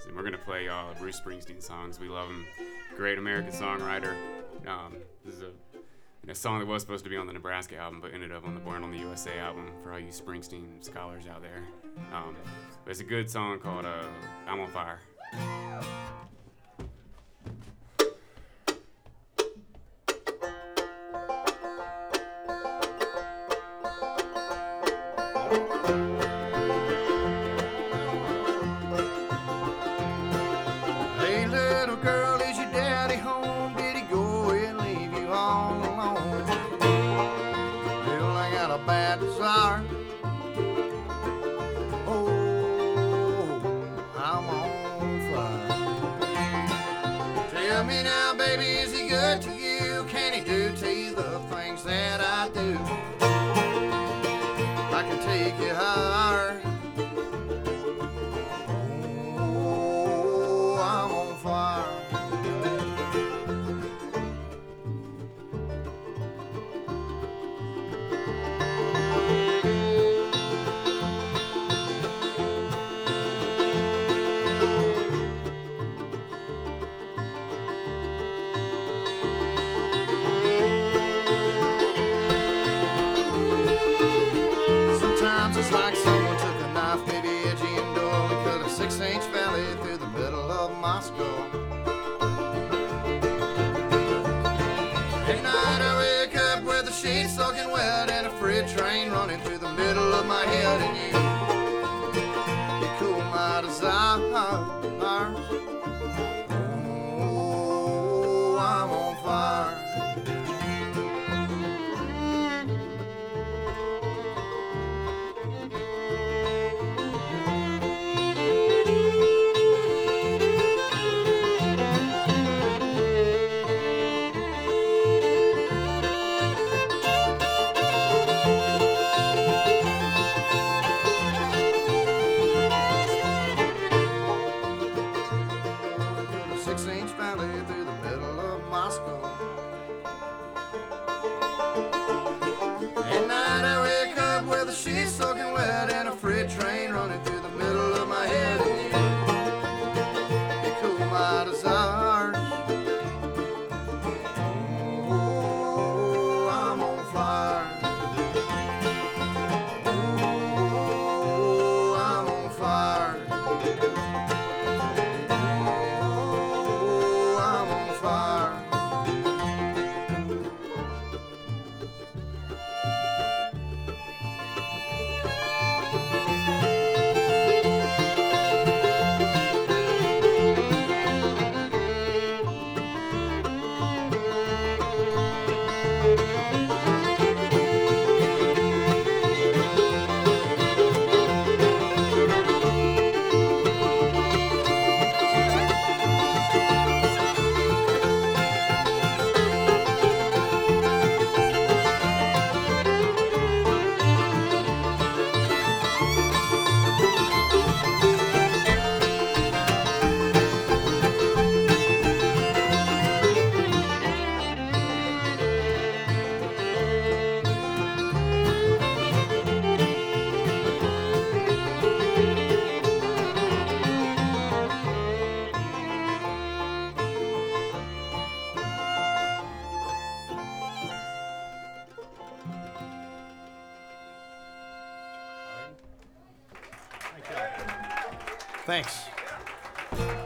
And we're going to play Bruce Springsteen songs. We love him. Great American songwriter. This is a song that was supposed to be on the Nebraska album, but ended up on the Born on the USA album for all you Springsteen scholars out there. But it's a good song called I'm on Fire. Hey little girl, is your daddy home? Did he go and leave you all alone? Well, I got a bad desire. Oh, I'm on fire. Tell me now, baby, is he good to you? Can he do to you the things that I do? I can take you higher. Oh, I'm on fire. Sometimes it's like someone took a knife, maybe edgy and dull, and cut a 6-inch valley through the middle of my skull. At night I wake up with the sheets soaking wet and a freight train running through the middle of my head, and you cool my desire. Oh, I'm on fire. Put a 6-inch valley through the middle of my skull. At night I wake up with the sheets soaking wet and a freight train running through the middle of my head, and you cool my desires. Oh, I'm on fire. Oh, I'm on fire. Oh, I'm on fire. Thanks.